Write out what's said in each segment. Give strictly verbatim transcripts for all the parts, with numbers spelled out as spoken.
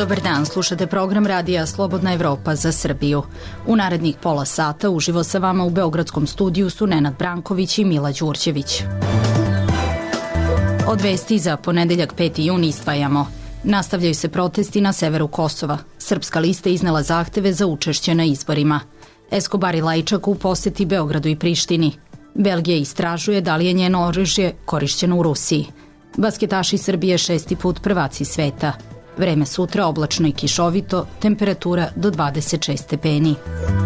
Dobar dan, slušate program radija Slobodna Evropa za Srbiju. U narednih pola sata uživo sa vama u Beogradskom studiju su Nenad Branković i Mila Đurđević. Od vesti za ponedeljak peti jun izdvajamo. Nastavljaju se protesti na severu Kosova. Srpska lista iznela zahteve za učešće na izborima. Escobar i Lajčak u poseti Beogradu i Prištini. Belgija istražuje da li je njeno oružje korišćeno u Rusiji. Basketaši Srbije šesti put prvaci sveta. Vreme sutra oblačno i kišovito, temperatura do dvadeset šest stepeni.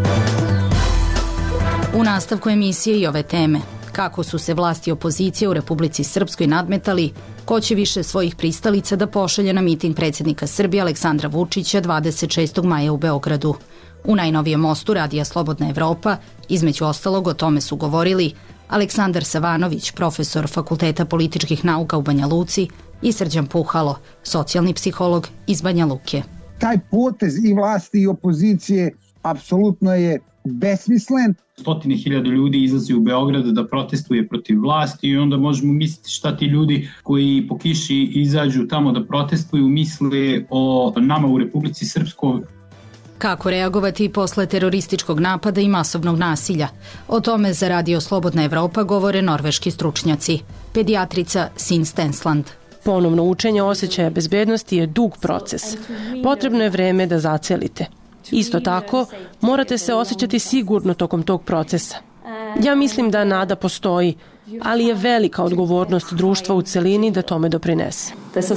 U nastavku emisije i ove teme. Kako su se vlasti opozicije u Republici Srpskoj nadmetali, ko će više svojih pristalica da pošalje na miting predsjednika Srbije Aleksandra Vučića dvadeset šestog maja u Beogradu. U najnovijem mostu radija Slobodna Evropa, između ostalog o tome su govorili Aleksandar Savanović, profesor Fakulteta političkih nauka u Banja Luci, i Srđan Puhalo, socijalni psiholog iz Banja Luke. Taj potez i vlasti i opozicije apsolutno je besmislen. Stotine hiljada ljudi izlazi u Beograd da protestuje protiv vlasti i onda možemo misliti šta ti ljudi koji po kiši izađu tamo da protestuju misle o nama u Republici Srpskoj. Kako reagovati posle terorističkog napada i masovnog nasilja? O tome za Radio Slobodna Evropa govore norveški stručnjaci. Pedijatrica Sin Stensland. Ponovno učenje osjećaja bezbednosti je dug proces. Potrebno je vreme da zacelite. Isto tako, morate se osjećati sigurno tokom tog procesa. Ja mislim da nada postoji, ali je velika odgovornost društva u celini da tome doprinese.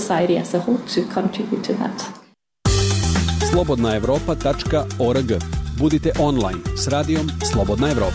slobodna evropa tačka org. Budite online s radijom Slobodna Evropa.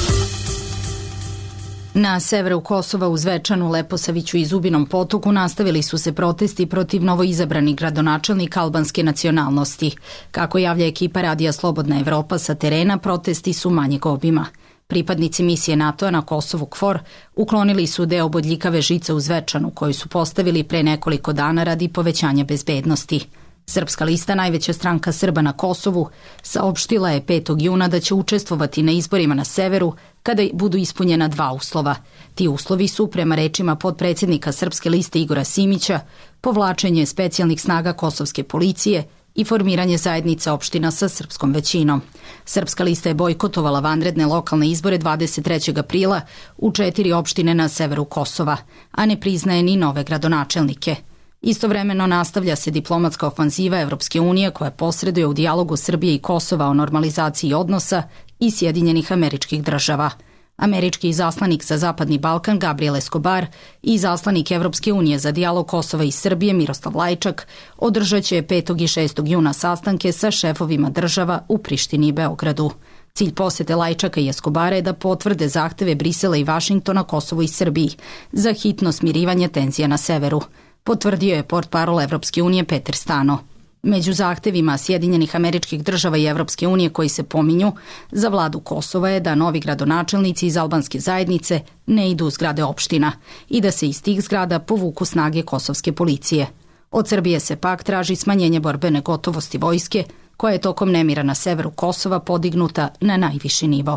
Na severu Kosova u Zvečanu, Leposaviću i Zubinom Potoku nastavili su se protesti protiv novoizabranih gradonačelnika albanske nacionalnosti. Kako javlja ekipa radija Slobodna Evropa sa terena, protesti su manjeg obima. Pripadnici misije NATO-a na Kosovu KFOR uklonili su deo bodljikave žice u Zvečanu koju su postavili pre nekoliko dana radi povećanja bezbednosti. Srpska lista, najveća stranka Srba na Kosovu, saopštila je petog juna da će učestvovati na izborima na severu kada budu ispunjena dva uslova. Ti uslovi su, prema rečima potpredsjednika Srpske liste Igora Simića, povlačenje specijalnih snaga kosovske policije i formiranje zajednice opština sa srpskom većinom. Srpska lista je bojkotovala vanredne lokalne izbore dvadeset trećeg aprila u četiri opštine na severu Kosova, a ne priznaje ni nove gradonačelnike. Istovremeno nastavlja se diplomatska ofanziva Evropske unije koja posreduje u dijalogu Srbije i Kosova o normalizaciji odnosa i Sjedinjenih Američkih Država. Američki izaslanik za Zapadni Balkan Gabriel Escobar i izaslanik Evropske unije za dijalog Kosova i Srbije Miroslav Lajčak održat će petog i šestog juna sastanke sa šefovima država u Prištini i Beogradu. Cilj posete Lajčaka i Escobara je da potvrde zahteve Brisela i Vašingtona Kosovu i Srbiji za hitno smirivanje tenzija na severu, potvrdio je portparol Evropske unije Peter Stano. Među zahtevima Sjedinjenih Američkih Država i Evropske unije koji se pominju za vladu Kosova je da novi gradonačelnici iz albanske zajednice ne idu u zgrade opština i da se iz tih zgrada povuku snage kosovske policije. Od Srbije se pak traži smanjenje borbene gotovosti vojske, koja je tokom nemira na severu Kosova podignuta na najviši nivo.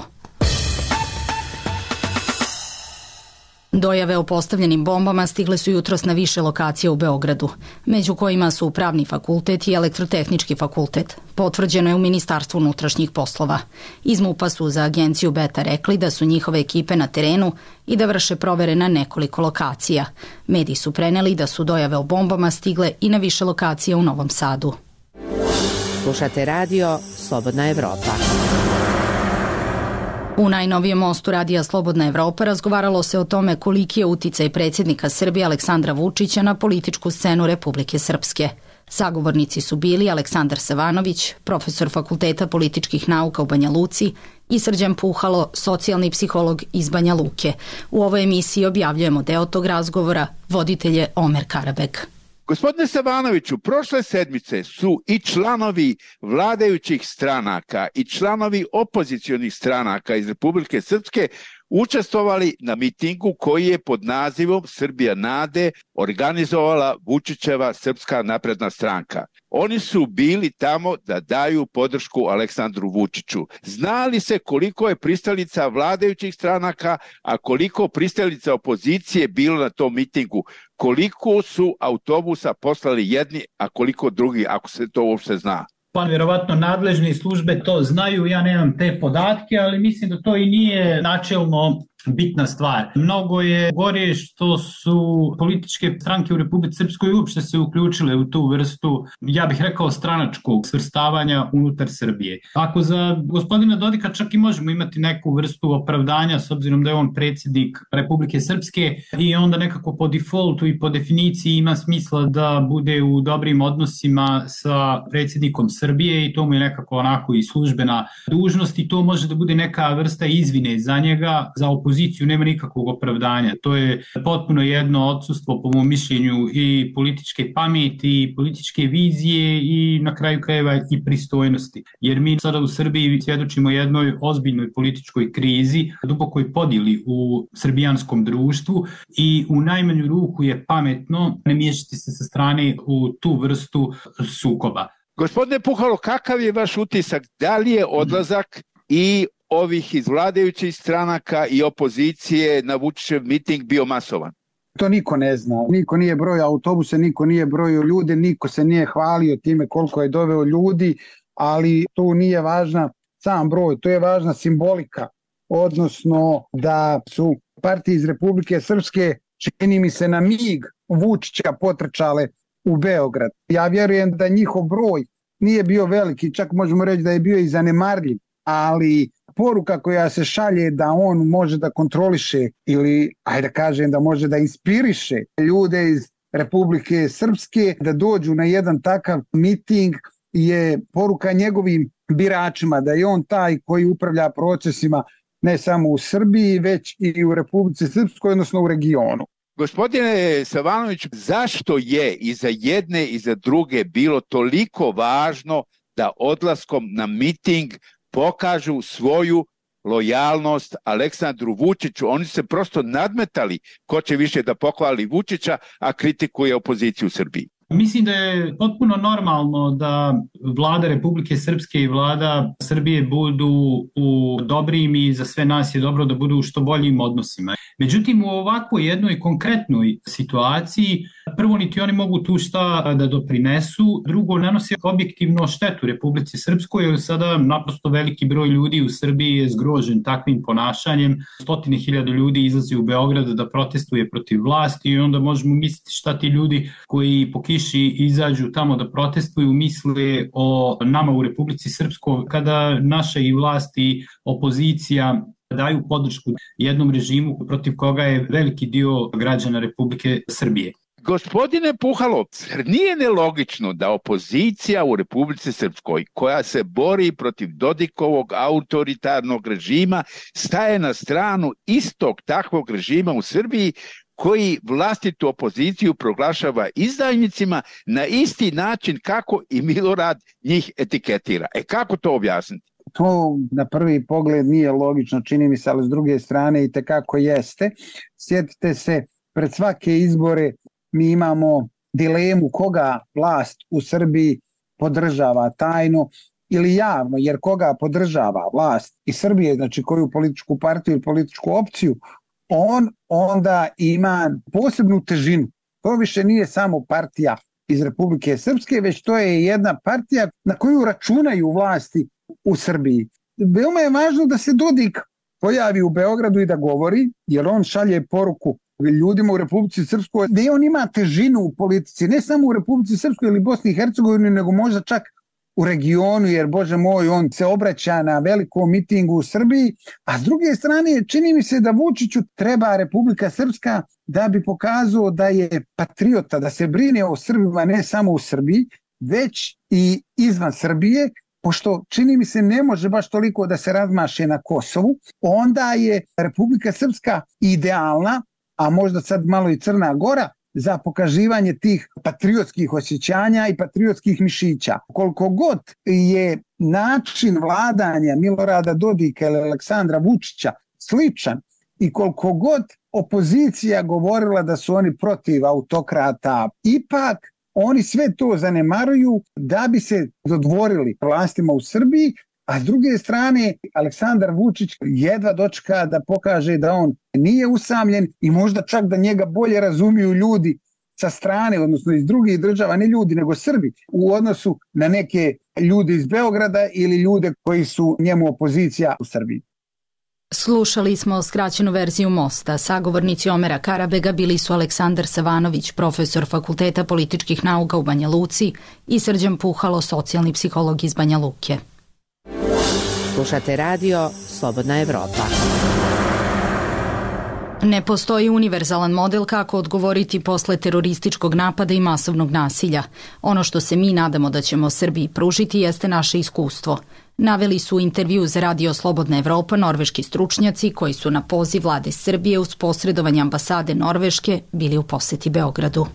Dojave o postavljenim bombama stigle su jutros na više lokacija u Beogradu, među kojima su Pravni fakultet i Elektrotehnički fakultet. Potvrđeno je u Ministarstvu unutrašnjih poslova. Iz MUP-a su za agenciju Beta rekli da su njihove ekipe na terenu i da vrše provere na nekoliko lokacija. Mediji su preneli da su dojave o bombama stigle i na više lokacija u Novom Sadu. Slušate radio Slobodna Evropa. U najnovijem mostu radija Slobodna Evropa razgovaralo se o tome koliki je uticaj predsjednika Srbije Aleksandra Vučića na političku scenu Republike Srpske. Sagovornici su bili Aleksandar Savanović, profesor Fakulteta političkih nauka u Banja Luci, i Srđan Puhalo, socijalni psiholog iz Banja Luke. U ovoj emisiji objavljujemo deo tog razgovora, voditelj je Omer Karabeg. Gospodine Savanoviću, prošle sedmice su i članovi vladajućih stranaka i članovi opozicionih stranaka iz Republike Srpske učestvovali na mitingu koji je pod nazivom Srbija nade organizovala Vučićeva Srpska napredna stranka. Oni su bili tamo da daju podršku Aleksandru Vučiću. Znali se koliko je pristalica vladajućih stranaka, a koliko pristalica opozicije bilo na tom mitingu? koliko su autobusa poslali jedni, a koliko drugi, ako se to uopšte zna? Pa vjerovatno nadležne službe to znaju, ja nemam te podatke, ali mislim da to i nije načelno bitna stvar. Mnogo je gore što su političke stranke u Republici Srpskoj uopšte se uključile u tu vrstu, ja bih rekao, stranačkog svrstavanja unutar Srbije. Ako za gospodina Dodika čak i možemo imati neku vrstu opravdanja s obzirom da je on predsjednik Republike Srpske i onda nekako po defaultu i po definiciji ima smisla da bude u dobrim odnosima sa predsjednikom Srbije i to mu je nekako onako i službena dužnost i to može da bude neka vrsta izvine za njega, za opoziciju nema nikakvog opravdanja. To je potpuno jedno odsustvo, po mom mišljenju, i političke pameti, i političke vizije i na kraju krajeva i pristojnosti. Jer mi sada u Srbiji svjedočimo jednoj ozbiljnoj političkoj krizi, dubokoj podjeli u srbijanskom društvu i u najmanju ruku je pametno ne miješati se sa strane u tu vrstu sukoba. Gospodine Puhalo, kakav je vaš utisak? Da li je odlazak i ovih iz vladajućih stranaka i opozicije na Vučićev miting bio masovan? To niko ne zna. Niko nije brojao autobuse, niko nije brojao ljude, niko se nije hvalio time koliko je doveo ljudi, ali to nije važna sam broj, to je važna simbolika. Odnosno da su partije iz Republike Srpske, čini mi se, na mig Vučića potrčale u Beograd. Ja vjerujem da njihov broj nije bio veliki, čak možemo reći da je bio i zanemarljiv, ali poruka koja se šalje da on može da kontroliše ili, ajde da kažem, da može da inspiriše ljude iz Republike Srpske da dođu na jedan takav miting je poruka njegovim biračima, da je on taj koji upravlja procesima ne samo u Srbiji, već i u Republici Srpskoj, odnosno u regionu. Gospodine Savanović, zašto je i za jedne i za druge bilo toliko važno da odlaskom na miting pokažu svoju lojalnost Aleksandru Vučiću? Oni se prosto nadmetali ko će više da pohvali Vučića, a kritikuje opoziciju u Srbiji. Mislim da je potpuno normalno da vlada Republike Srpske i vlada Srbije budu u dobrim i za sve nas je dobro da budu u što boljim odnosima. Međutim, u ovakvoj jednoj konkretnoj situaciji, prvo niti oni mogu tu šta da doprinesu, drugo nanose objektivno štetu Republici Srpskoj, jer sada naprosto veliki broj ljudi u Srbiji je zgrožen takvim ponašanjem. Stotine hiljada ljudi izlazi u Beograd da protestuje protiv vlasti i onda možemo misliti šta ti ljudi koji po kiši izađu tamo da protestuju misle o nama u Republici Srpskoj kada naša i vlast i opozicija daju podršku jednom režimu protiv koga je veliki dio građana Republike Srbije. Gospodine Puhalo, nije nelogično da opozicija u Republici Srpskoj, koja se bori protiv Dodikovog autoritarnog režima, staje na stranu istog takvog režima u Srbiji, koji vlastitu opoziciju proglašava izdajnicima na isti način kako i Milorad njih etiketira. E kako to objasniti? To na prvi pogled nije logično, čini mi se, ali s druge strane i tekako jeste. Sjetite se, pred svake izbore mi imamo dilemu koga vlast u Srbiji podržava tajno ili javno, jer koga podržava vlast iz Srbije, znači koju političku partiju ili političku opciju, on onda ima posebnu težinu. To više nije samo partija iz Republike Srpske, već to je jedna partija na koju računaju vlasti u Srbiji. Veoma je važno da se Dodik pojavi u Beogradu i da govori, jer on šalje poruku ljudima u Republici Srpskoj da on ima težinu u politici, ne samo u Republici Srpskoj ili Bosni i Hercegovini, nego možda čak u regionu, jer Bože moj, on se obraća na velikom mitingu u Srbiji, a s druge strane čini mi se da Vučiću treba Republika Srpska da bi pokazao da je patriota, da se brine o Srbima ne samo u Srbiji, već i izvan Srbije, pošto čini mi se ne može baš toliko da se razmaše na Kosovu, onda je Republika Srpska idealna, a možda sad malo i Crna Gora, za pokaživanje tih patriotskih osjećanja i patriotskih mišića. Koliko god je način vladanja Milorada Dodika ili Aleksandra Vučića sličan i koliko god opozicija govorila da su oni protiv autokrata, ipak oni sve to zanemaruju da bi se dodvorili vlastima u Srbiji, a s druge strane Aleksandar Vučić jedva dočeka da pokaže da on nije usamljen i možda čak da njega bolje razumiju ljudi sa strane, odnosno iz drugih država, ne ljudi nego Srbi, u odnosu na neke ljude iz Beograda ili ljude koji su njemu opozicija u Srbiji. Slušali smo skraćenu verziju Mosta. Sagovornici Omera Karabega bili su Aleksandar Savanović, profesor Fakulteta političkih nauka u Banja Luci, i Srđan Puhalo, socijalni psiholog iz Banja Luke. Slušate radio Slobodna Evropa. Ne postoji univerzalan model kako odgovoriti posle terorističkog napada i masovnog nasilja. Ono što se mi nadamo da ćemo Srbiji pružiti jeste naše iskustvo. Naveli su u intervju za radio Slobodna Evropa norveški stručnjaci koji su na poziv vlade Srbije uz posredovanje ambasade Norveške bili u poseti Beogradu.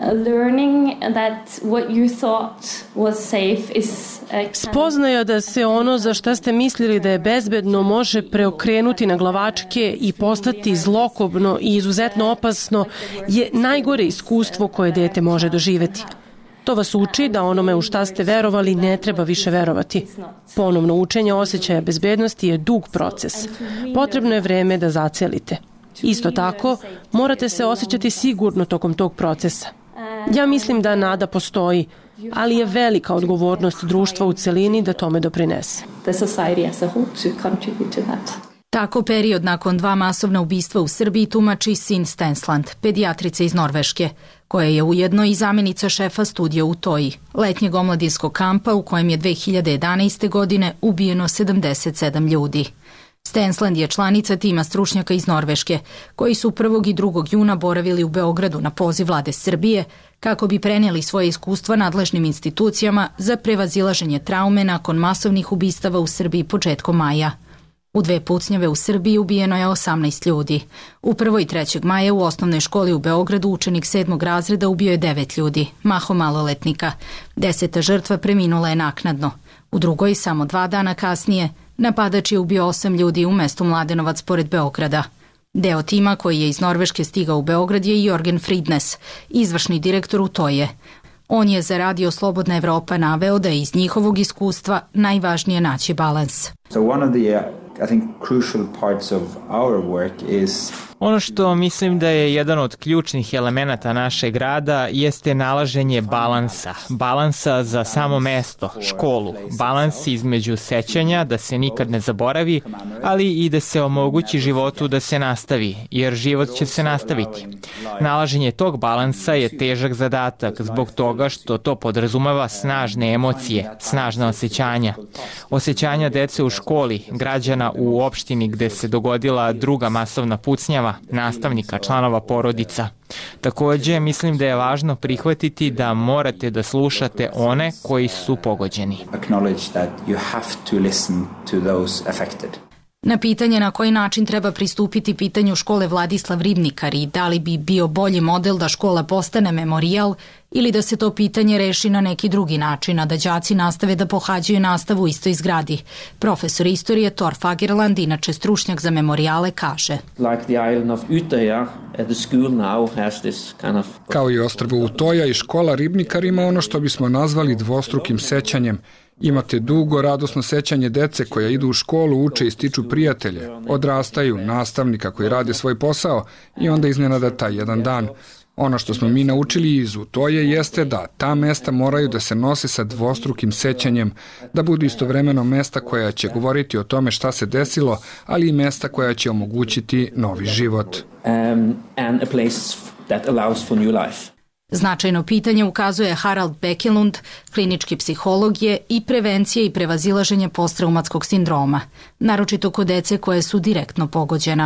Spoznaja da se ono za šta ste mislili da je bezbedno može preokrenuti na glavačke i postati zlokobno i izuzetno opasno je najgore iskustvo koje dete može doživeti. To vas uči da onome u šta ste verovali ne treba više verovati. Ponovno učenje osjećaja bezbednosti je dug proces. Potrebno je vreme da zacelite. Isto tako, morate se osjećati sigurno tokom tog procesa. Ja mislim da nada postoji, ali je velika odgovornost društva u celini da tome doprinese. Tako period nakon dva masovna ubistva u Srbiji tumači Sin Stensland, pedijatrica iz Norveške, koja je ujedno i zamenica šefa studija u Toji, letnjeg omladinskog kampa u kojem je dve hiljade jedanaeste. godine ubijeno sedamdeset sedam ljudi. Stensland je članica tima stručnjaka iz Norveške, koji su prvog i drugog juna boravili u Beogradu na poziv vlade Srbije kako bi prenijeli svoje iskustva nadležnim institucijama za prevazilaženje traume nakon masovnih ubistava u Srbiji početkom maja. U dve pucnjave u Srbiji ubijeno je osamnaest ljudi. U prvoj i trećeg maja u osnovnoj školi u Beogradu učenik sedmog razreda ubio je devet ljudi, mahom maloletnika. Deseta žrtva preminula je naknadno. U drugoj, samo dva dana kasnije, napadač je ubio osam ljudi u mestu Mladenovac pored Beograda. Deo tima koji je iz Norveške stigao u Beograd je Jorgen Fridnes, izvršni direktor u Toje. On je za radio Slobodna Evropa naveo da je iz njihovog iskustva najvažnije naći balans. So one of the, uh, I think, crucial parts of our work is Ono što mislim da je jedan od ključnih elemenata našeg rada jeste nalaženje balansa. Balansa za samo mesto, školu. Balans između sećanja da se nikad ne zaboravi, ali i da se omogući životu da se nastavi, jer život će se nastaviti. Nalaženje tog balansa je težak zadatak zbog toga što to podrazumeva snažne emocije, snažna osjećanja. Osjećanja dece u školi, građana u opštini gde se dogodila druga masovna pucnjava, nastavnika, članova porodica. Takođe, mislim da je važno prihvatiti da morate da slušate one koji su pogođeni. Na pitanje na koji način treba pristupiti pitanju škole Vladislav Ribnikar i da li bi bio bolji model da škola postane memorijal ili da se to pitanje reši na neki drugi način, a da đaci nastave da pohađaju nastavu u istoj zgradi. Profesor istorije Thor Fagerland, inače stručnjak za memorijale, kaže: Kao i ostrvo Utoja i škola Ribnikar ima ono što bismo nazvali dvostrukim sećanjem. Imate dugo, radosno sećanje dece koja idu u školu, uče i stiču prijatelje, odrastaju, nastavnika koji rade svoj posao i onda iznenada taj jedan dan. Ono što smo mi naučili iz Utoje jeste da ta mesta moraju da se nose sa dvostrukim sećanjem, da budu istovremeno mesta koja će govoriti o tome šta se desilo, ali i mesta koja će omogućiti novi život. Um, and a place that allows for new life. Značajno pitanje, ukazuje Harald Bekelund, klinički psiholog je, i prevencije i prevazilaženje posttraumatskog sindroma, naročito kod dece koje su direktno pogođena.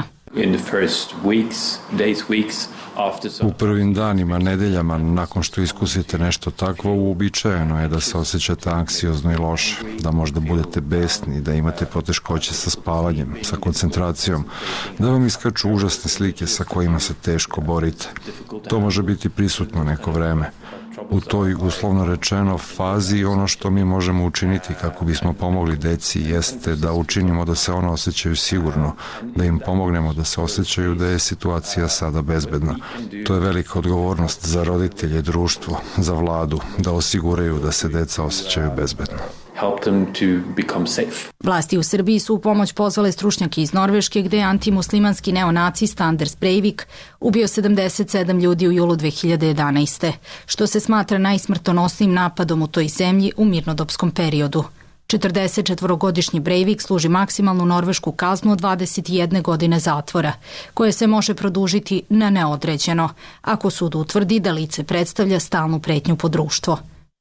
U prvim danima, nedeljama, nakon što iskusite nešto takvo, uobičajeno je da se osjećate anksiozno i loše, da možda budete besni, da imate poteškoće sa spavanjem, sa koncentracijom, da vam iskaču užasne slike sa kojima se teško borite. To može biti prisutno neko vreme. U toj, uslovno rečeno, fazi ono što mi možemo učiniti kako bismo pomogli deci jeste da učinimo da se ona osjećaju sigurno, da im pomognemo da se osjećaju da je situacija sada bezbedna. To je velika odgovornost za roditelje, društvo, za vladu, da osiguraju da se deca osjećaju bezbedno. help them to become safe. Vlasti u Srbiji su u pomoć pozvale stručnjake iz Norveške, gde je antimuslimanski neonacista Anders Breivik ubio sedamdeset sedam ljudi u julu dve hiljade jedanaeste. što se smatra najsmrtonosnijim napadom u toj zemlji u mirnodopskom periodu. četrdesetčetvorogodišnji Breivik služi maksimalnu norvešku kaznu od dvadeset jedne godine zatvora, koje se može produžiti na neodređeno, ako sud utvrdi da lice predstavlja stalnu pretnju po društvo.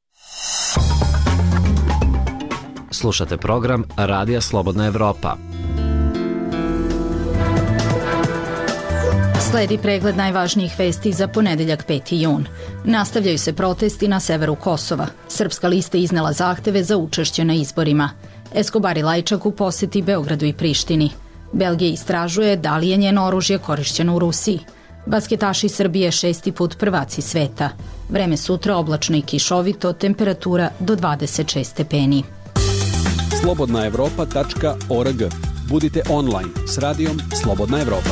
Slušate program Radija Slobodna Evropa. Sledi pregled najvažnijih vesti za ponedeljak peti jun. Nastavljaju se protesti na severu Kosova. Srpska lista iznela zahteve za učešće na izborima. Escobar i Lajčak u poseti Beogradu i Prištini. Belgija istražuje da li je njeno oružje korišćeno u Rusiji. Basketaši Srbije šesti put prvaci sveta. Vreme sutra oblačno i kišovito, temperatura do dvadeset šest stepeni. slobodna evropa tačka org. Budite online s radijom Slobodna Evropa.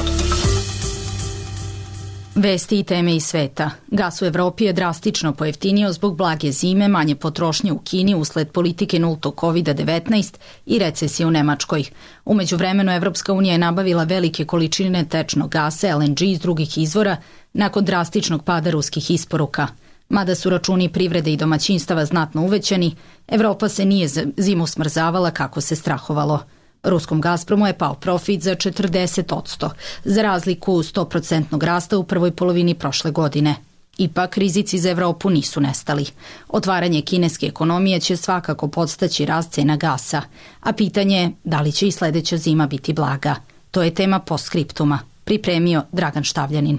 Vesti i teme iz sveta. Gas u Evropi je drastično pojeftinio zbog blage zime, manje potrošnje u Kini usled politike nultog kovid devetnaest i recesije u Nemačkoj. Umeđu vremenu Evropska unija je nabavila velike količine tečnog gasa L N G iz drugih izvora nakon drastičnog pada ruskih isporuka. Mada su računi privrede i domaćinstava znatno uvećani, Evropa se nije zimu smrzavala kako se strahovalo. Ruskom Gazpromu je pao profit za četrdeset odsto, za razliku sto posto rasta u prvoj polovini prošle godine. Ipak, rizici za Evropu nisu nestali. Otvaranje kineske ekonomije će svakako podstaći rast cena gasa, a pitanje je da li će i sledeća zima biti blaga. To je tema postskriptuma. Pripremio Dragan Štavljanin.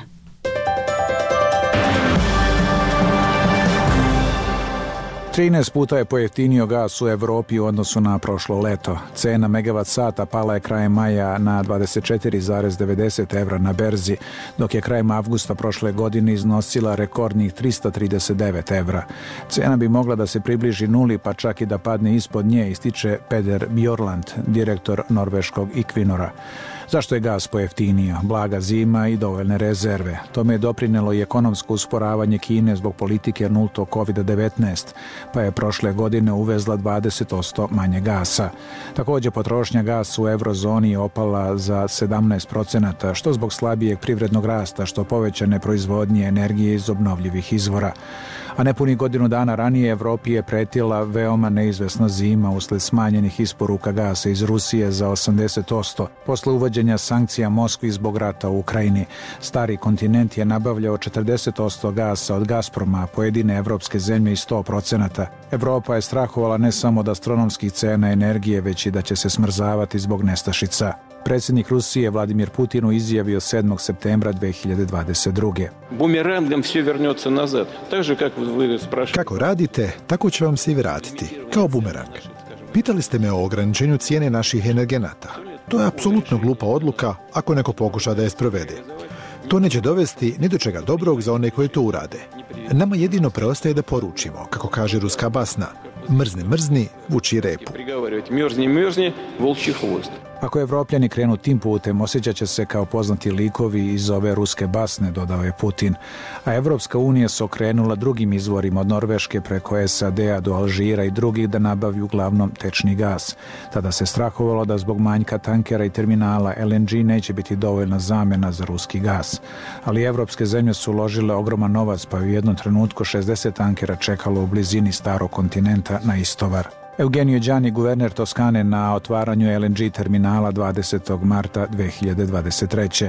trinaest puta je pojeftinio gas u Evropi u odnosu na prošlo leto. Cena megavat sata pala je krajem maja na dvadeset četiri zarez devedeset evra na berzi, dok je krajem avgusta prošle godine iznosila rekordnih trista trideset devet evra. Cena bi mogla da se približi nuli, pa čak i da padne ispod nje, ističe Peder Bjorland, direktor norveškog Equinora. Zašto je gas pojeftinio? Blaga zima i dovoljne rezerve. Tome je doprinelo i ekonomsko usporavanje Kine zbog politike nultog kovid devetnaest, pa je prošle godine uvezla dvadeset odsto manje gasa. Također potrošnja gasa u eurozoni je opala za sedamnaest procenata, što zbog slabijeg privrednog rasta, što povećane proizvodnje energije iz obnovljivih izvora. A nepuni godinu dana ranije Evropi je pretila veoma neizvesna zima usled smanjenih isporuka gasa iz Rusije za osamdeset odsto. Posle uvođenja sankcija Moskvi zbog rata u Ukrajini, stari kontinent je nabavljao četrdeset odsto gasa od Gazproma, a pojedine evropske zemlje i sto procenata. Evropa je strahovala ne samo od astronomskih cena energije, već i da će se smrzavati zbog nestašica. Predsjednik Rusije Vladimir Putin izjavio sedmog septembra dve hiljade dvadeset druge. Bumerangom sve vrnется nazad. Takže kako vi sprašujete. Kako radite, tako će vam se i vratiti, kao bumerang. Pitali ste me o ograničenju cijene naših energenata. To je apsolutno glupa odluka ako neko pokuša da je sprovede. To neće dovesti ni do čega dobrog za one koji to urade. Nama jedino preostaje da poručimo, kako kaže ruska basna, mrzni, mrzni, vuči repu. Mrzni, mrzni, volči hvost. Ako Evropljani krenu tim putem, osjećat će se kao poznati likovi iz ove ruske basne, dodao je Putin. A Evropska unija se okrenula drugim izvorima od Norveške preko S A D-a do Alžira i drugih da nabaviju uglavnom tečni gas. Tada se strahovalo da zbog manjka tankera i terminala L N G neće biti dovoljna zamena za ruski gas. Ali evropske zemlje su uložile ogroman novac, pa je u jednom trenutku šezdeset tankera čekalo u blizini starog kontinenta na istovar. Eugenio Đani, guverner Toskane, na otvaranju L N G terminala dvadesetog marta dve hiljade dvadeset treće.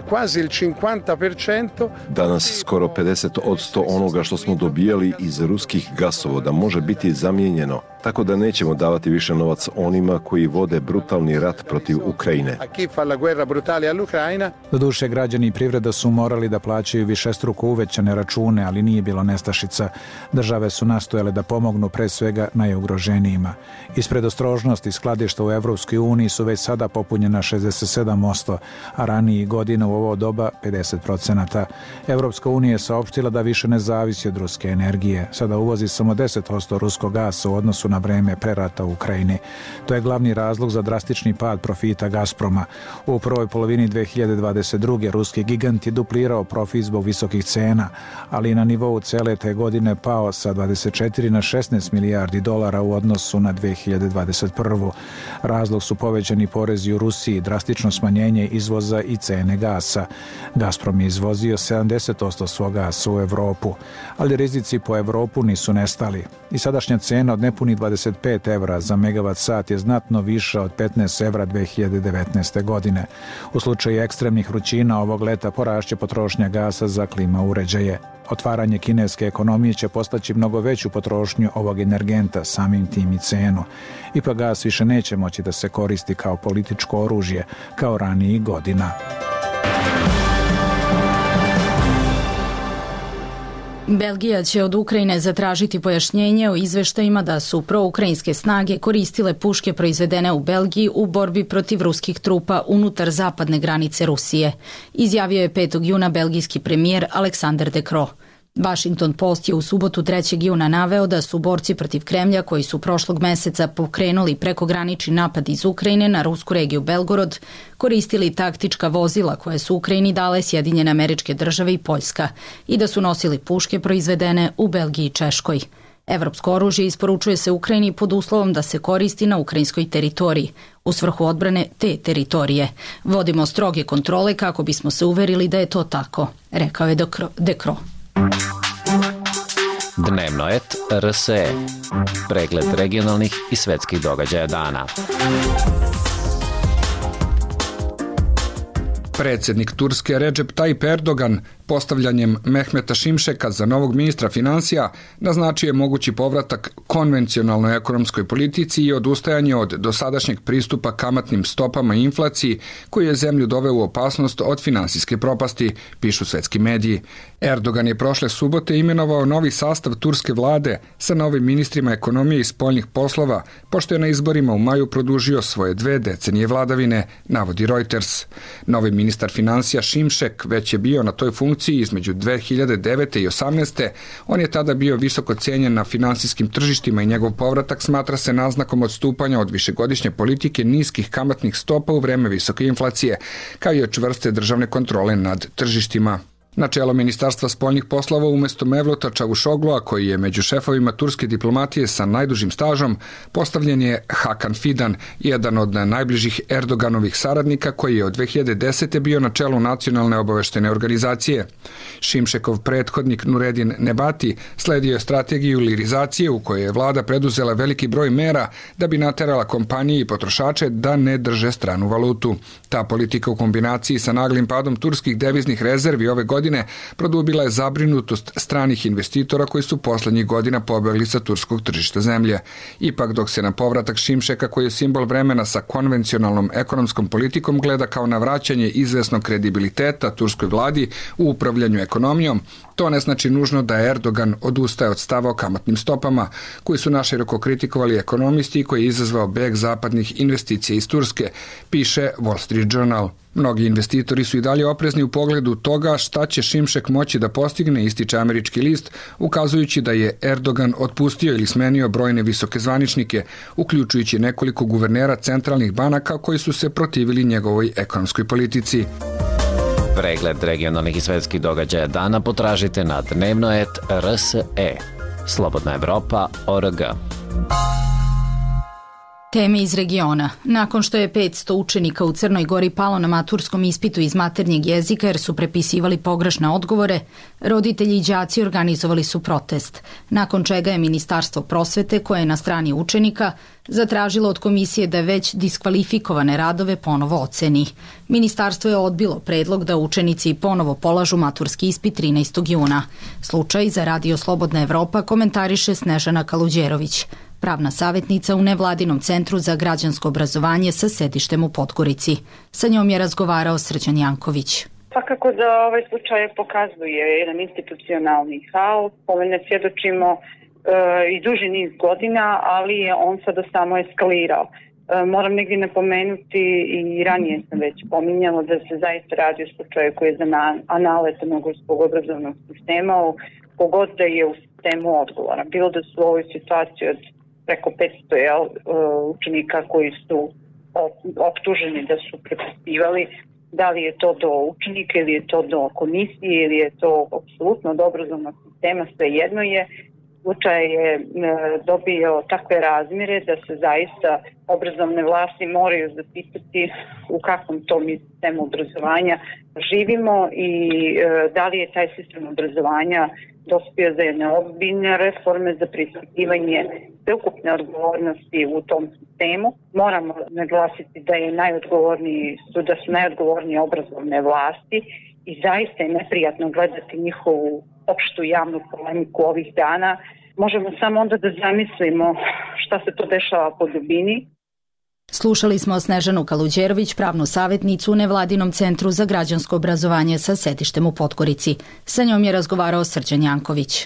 Danas skoro pedeset odsto onoga što smo dobijali iz ruskih gasovoda može biti zamijenjeno, tako da nećemo davati više novac onima koji vode brutalni rat protiv Ukrajine. Doduše, građani i privreda su morali da plaćaju višestruko uvećane račune, ali nije bilo nestašica. Države su nastojale da pomognu pre svega najugroženijima. Iz predostrožnosti skladišta u Evropskoj uniji su već sada popunjena šezdeset sedam odsto, a raniji godina godina, u ovo doba pedeset procenata. Evropska unija je saopštila da više ne zavisi od ruske energije. Sada uvozi samo deset posto ruskog gasa u odnosu na vreme pre rata u Ukrajini. To je glavni razlog za drastični pad profita Gazproma. U prvoj polovini dve hiljade dvadeset druge. ruski gigant je duplirao profit zbog visokih cena, ali i na nivou cele te godine pao sa dvadeset četiri na šesnaest milijardi dolara u odnosu na dve hiljade dvadeset prvu. Razlog su povećani porezi u Rusiji, drastično smanjenje izvoza i cene gasa. Gazprom je izvozio sedamdeset posto svog gasa u Evropu, ali rizici po Evropu nisu nestali. I sadašnja cena od nepunih dvadeset pet evra za megavat sat je znatno viša od petnaest evra dve hiljade devetnaeste. godine. U slučaju ekstremnih vrućina ovog leta porašće potrošnja gasa za klima uređaje. Otvaranje kineske ekonomije će postaći mnogo veću potrošnju ovog energenta, samim tim i cenu. Ipak gas više neće moći da se koristi kao političko oružje, kao ranijih godina. Belgija će od Ukrajine zatražiti pojašnjenje o izveštajima da su proukrajinske snage koristile puške proizvedene u Belgiji u borbi protiv ruskih trupa unutar zapadne granice Rusije, izjavio je petog juna belgijski premijer Alexander De Croo. Washington Post je u subotu trećeg juna naveo da su borci protiv Kremlja, koji su prošlog meseca pokrenuli prekogranični napad iz Ukrajine na rusku regiju Belgorod, koristili taktička vozila koje su Ukrajini dale Sjedinjene Američke Države i Poljska i da su nosili puške proizvedene u Belgiji i Češkoj. Evropsko oružje isporučuje se Ukrajini pod uslovom da se koristi na ukrajinskoj teritoriji, u svrhu odbrane te teritorije. Vodimo stroge kontrole kako bismo se uverili da je to tako, rekao je De Croo. Dnevno et R S E. Pregled regionalnih i svetskih događaja dana. Predsjednik Turske Recep Tayyip Erdogan postavljanjem Mehmeta Şimšeka za novog ministra financija naznačio je mogući povratak konvencionalnoj ekonomskoj politici i odustajanje od dosadašnjeg pristupa kamatnim stopama i inflaciji koji je zemlju doveo u opasnost od finansijske propasti, pišu svetski mediji. Erdogan je prošle subote imenovao novi sastav turske vlade sa novim ministrima ekonomije i spoljnih poslova, pošto je na izborima u maju produžio svoje dve decenije vladavine, navodi Reuters. Novi ministar financija Şimšek već je bio na toj funkciji između dve hiljade devete i osamnaeste. On je tada bio visoko cenjen na finansijskim tržištima i njegov povratak smatra se naznakom odstupanja od višegodišnje politike niskih kamatnih stopa u vreme visoke inflacije, kao i od čvrste državne kontrole nad tržištima. Na čelo Ministarstva spoljnih poslova umjesto Mevluta Čavuşoglua, koji je među šefovima turske diplomatije sa najdužim stažom, postavljen je Hakan Fidan, jedan od najbližih Erdoganovih saradnika koji je od dve hiljade desete. bio na čelu nacionalne obaveštene organizacije. Şimšekov prethodnik Nuredin Nebati sledio je strategiju lirizacije u kojoj je vlada preduzela veliki broj mera da bi naterala kompanije i potrošače da ne drže stranu valutu. Ta politika u kombinaciji sa naglim padom turskih deviznih rezervi ove godine produbila je zabrinutost stranih investitora koji su poslednjih godina pobegli sa turskog tržišta zemlje. Ipak, dok se na povratak Şimšeka, koji je simbol vremena sa konvencionalnom ekonomskom politikom, gleda kao na vraćanje izvesnog kredibiliteta turskoj vladi u upravljanju ekonomijom, to ne znači nužno da Erdogan odustaje od stava o kamatnim stopama, koji su naširoko kritikovali ekonomisti i koji je izazvao beg zapadnih investicija iz Turske, piše Wall Street Journal. Mnogi investitori su i dalje oprezni u pogledu toga šta će Şimšek moći da postigne, ističe američki list, ukazujući da je Erdogan otpustio ili smenio brojne visoke zvaničnike, uključujući nekoliko guvernera centralnih banaka koji su se protivili njegovoj ekonomskoj politici. Pregled regionalnih i svetskih događaja dana potražite na dnevno et R S E. Slobodna Evropa, O R G. Teme iz regiona. Nakon što je petsto učenika u Crnoj Gori palo na maturskom ispitu iz maternjeg jezika jer su prepisivali pogrešne odgovore, roditelji i đaci organizovali su protest, nakon čega je Ministarstvo prosvete, koje je na strani učenika, zatražilo od komisije da već diskvalifikovane radove ponovo oceni. Ministarstvo je odbilo predlog da učenici ponovo polažu maturski ispit trinaestog juna. Slučaj za Radio Slobodna Evropa komentariše Snežana Kaluđerović, pravna savjetnica u nevladinom centru za građansko obrazovanje sa sedištem u Podgorici. Sa njom je razgovarao Srđan Janković. Svakako da ovaj slučaj pokazuje jedan institucionalni haos, kome ne svjedočimo e, i duži niz godina, ali je on sada samo eskalirao. Moram negdje napomenuti i ranije sam već pominjala da se zaista radi o slučaju koji je za anale crnogorskog obrazovnog sistema, kogod da je u sistemu odgovoran. Bilo da su u ovoj situaciji od preko petsto jel, učenika koji su optuženi da su prepisivali, da li je to do učenika ili je to do komisije ili je to apsolutno od obrazovnog sistema, svejedno je. Slučaj je dobio takve razmjere da se zaista obrazovne vlasti moraju zapitati u kakvom to mi sistemu obrazovanja živimo i da li je taj sistem obrazovanja dospio za jedne ozbiljne reforme, za preispitivanje sveukupne odgovornosti u tom sistemu. Moramo naglasiti da je najodgovorniji su da su najodgovornije obrazovne vlasti i zaista je neprijatno gledati njihovu opštu javnu polemiku ovih dana. Možemo samo onda da zamislimo šta se to dešava po dubini. Slušali smo Snežanu Kaluđerović, pravnu savjetnicu u Nevladinom centru za građansko obrazovanje sa sedištem u Podgorici. Sa njom je razgovarao Srđan Janković.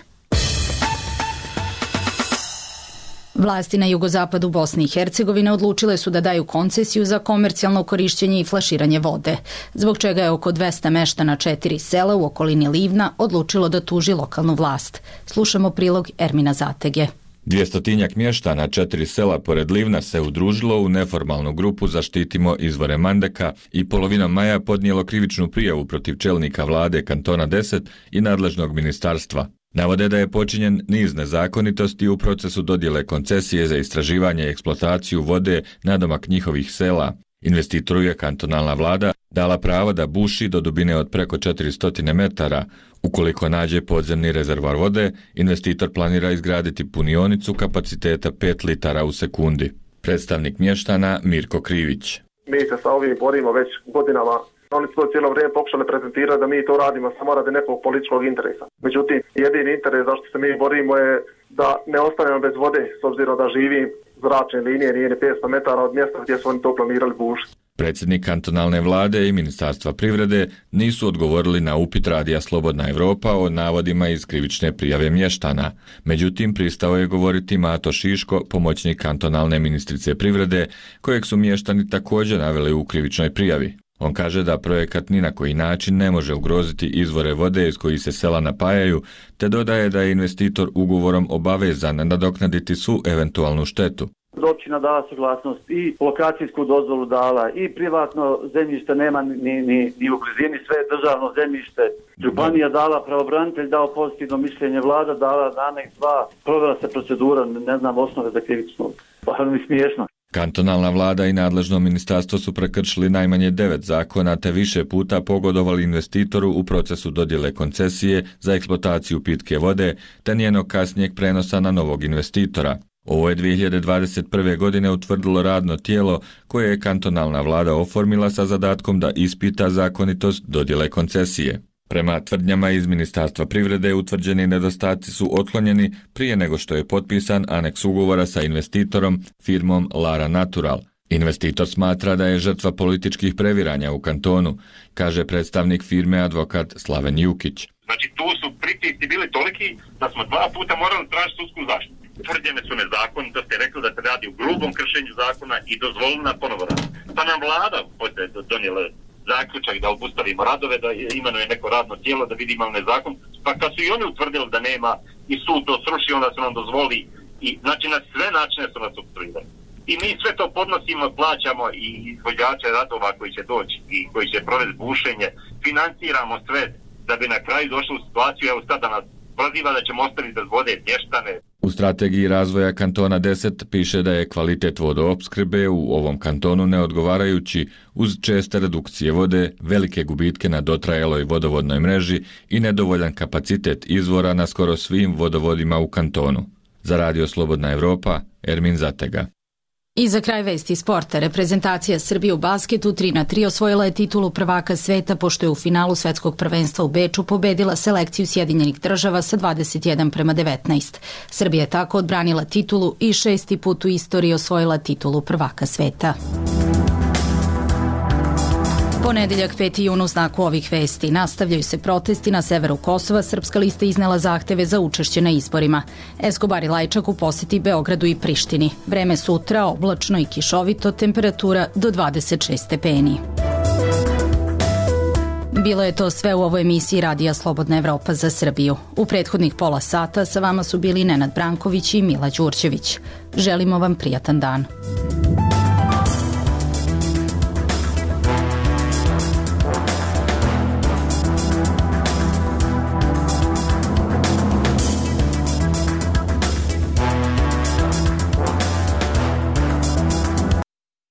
Vlasti na jugozapadu Bosne i Hercegovine odlučile su da daju koncesiju za komercijalno korišćenje i flaširanje vode, zbog čega je oko dvesta meštana četiri sela u okolini Livna odlučilo da tuži lokalnu vlast. Slušamo prilog Ermina Zatege. Dvjestotinjak mještana četiri sela pored Livna se udružilo u neformalnu grupu Zaštitimo izvore Mandeka i polovinom maja podnijelo krivičnu prijavu protiv čelnika vlade kantona deset i nadležnog ministarstva. Navode da je počinjen niz nezakonitosti u procesu dodjele koncesije za istraživanje i eksploataciju vode nadomak njihovih sela. Investitoru je kantonalna vlada dala pravo da buši do dubine od preko četiristo metara. Ukoliko nađe podzemni rezervoar vode, investitor planira izgraditi punionicu kapaciteta pet litara u sekundi. Predstavnik mještana Mirko Krivić. Mi se sa ovim borimo već godinama. Oni su cijelo vrijeme pokušali prezentirati da mi to radimo samo radi nekog političkog interesa. Međutim, jedini interes zašto se mi borimo je da ne ostanemo bez vode, s obzirom da živi zračne linije, nije ni petsto metara od mjesta gdje su oni to planirali bušiti. Predsjednik kantonalne vlade i Ministarstva privrede nisu odgovorili na upit radija Slobodna Evropa o navodima iz krivične prijave mještana. Međutim, pristao je govoriti Mato Šiško, pomoćnik kantonalne ministrice privrede, kojeg su mještani također naveli u krivičnoj prijavi. On kaže da projekat ni na koji način ne može ugroziti izvore vode iz kojih se sela napajaju, te dodaje da je investitor ugovorom obavezan nadoknaditi svu eventualnu štetu. Općina dala suglasnost i lokacijsku dozvolu dala i privatno zemljište nema ni, ni, ni u blizini, sve državno zemljište. Županija dala, pravobranitelj dao pozitivno mišljenje, vlada dala aneks dva, provela se procedura, ne znam osnove za krivično. Pa mi smiješno. Kantonalna vlada i nadležno ministarstvo su prekršili najmanje devet zakona te više puta pogodovali investitoru u procesu dodjele koncesije za eksploataciju pitke vode te njenog kasnijeg prenosa na novog investitora. Ovo je dvije hiljade dvadeset prve. godine utvrdilo radno tijelo koje je kantonalna vlada oformila sa zadatkom da ispita zakonitost dodjele koncesije. Prema tvrdnjama iz Ministarstva privrede utvrđeni nedostaci su otklonjeni prije nego što je potpisan aneks ugovora sa investitorom firmom Lara Natural. Investitor smatra da je žrtva političkih previranja u kantonu, kaže predstavnik firme advokat Slaven Jukić. Znači tu su pritisci bili toliki da smo dva puta morali tražiti sudsku zaštitu. Utvrđene su nezakonitosti, rekli da se radi u grubom kršenju zakona i dozvolili na ponovo rad. Pa nam vlada donijela zaključak da obustavimo radove, da imenuje neko radno tijelo da vidimo li nezakon. Pa kad su i oni utvrdili da nema i sud to srušio, onda su nam dozvoli i znači na sve načine su nas opstruirali. I mi sve to podnosimo, plaćamo i izvođače radova koji će doći i koji će provesti bušenje, financiramo sve da bi na kraju došli u situaciju, evo sada nas proziva da ćemo ostaviti bez vode mještane. U strategiji razvoja kantona deset piše da je kvalitet vodoopskrbe u ovom kantonu neodgovarajući uz česte redukcije vode, velike gubitke na dotrajaloj vodovodnoj mreži i nedovoljan kapacitet izvora na skoro svim vodovodima u kantonu. Za Radio Slobodna Evropa, Ermin Zatega. I za kraj vesti sporta, reprezentacija Srbije u basketu tri na tri osvojila je titulu prvaka sveta pošto je u finalu svetskog prvenstva u Beču pobedila selekciju Sjedinjenih država sa dvadeset jedan prema devetnaest. Srbija je tako odbranila titulu i šesti put u istoriji osvojila titulu prvaka sveta. Ponedeljak peti jun u znaku ovih vesti. Nastavljaju se protesti na severu Kosova. Srpska lista iznela zahteve za učešće na izborima. Eskobar i Lajčak u poseti Beogradu i Prištini. Vreme sutra oblačno i kišovito, temperatura do dvadeset šest stepeni. Bilo je to sve u ovoj emisiji Radija Slobodna Evropa za Srbiju. U prethodnih pola sata sa vama su bili Nenad Branković i Mila Đurđević. Želimo vam prijatan dan.